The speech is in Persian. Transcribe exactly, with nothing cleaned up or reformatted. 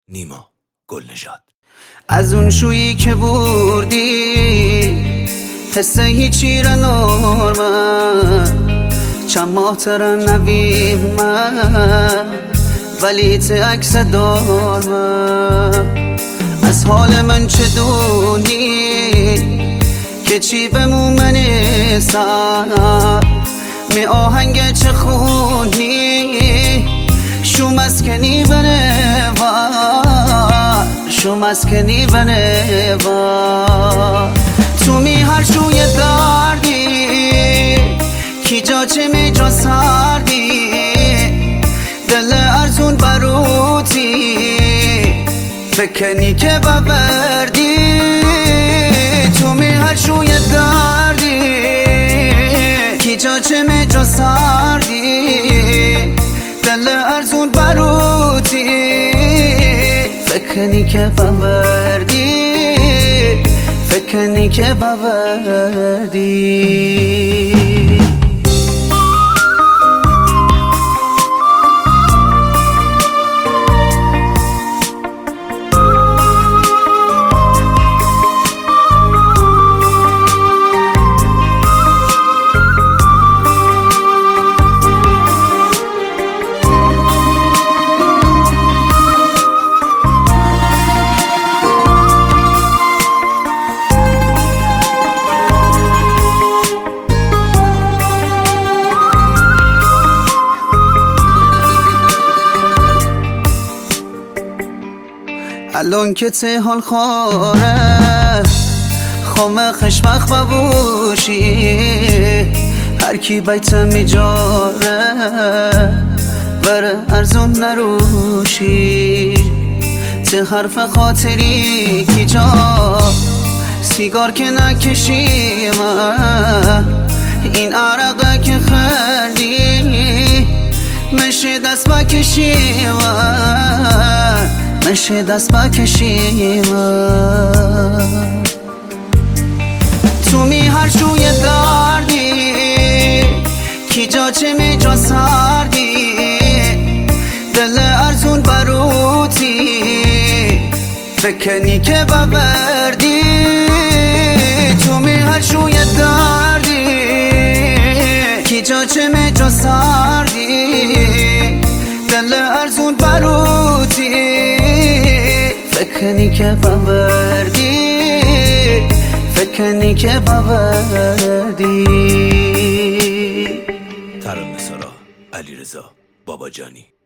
نیما گل نژاد. از اون شویی که بردی حس هیچی را نورمن چند ماه تر نبیم من ولی ت عکس دارمن. از حال من چه دونی که چی بمومنی سر می آهنگ چه خونی شو مسکنی بنه وار شو مسکنی بنه وار. تو می هر شوی دردی کی جا چه می جا سردی دل ارزون بروتی فکنی که ببردی. تو می هر شوی دردی کی جا چه می جا سردی دل ارزون بروتی فکنی که ببردی فکنی که ببردی. الان که ته حال خواره خامه خشمخ ببوشی هر کی بیتم میجاره بره ارزون نروشی. ته حرف خاطری کی جا سیگار که نکشی من این عرقه که خیلی مشه دست بکشی من مشه دست بکشی من. تو می هر شوی دردی کی جا چه می جا سردی دل ارزون بروتی فکنی که ببردی. تو می هر شوی دردی کی جا چه می جا سردی دل ارزون بروتی فکنی که ببردی فکنی که ببردی. ترانه سرا علیرضا باباجانی.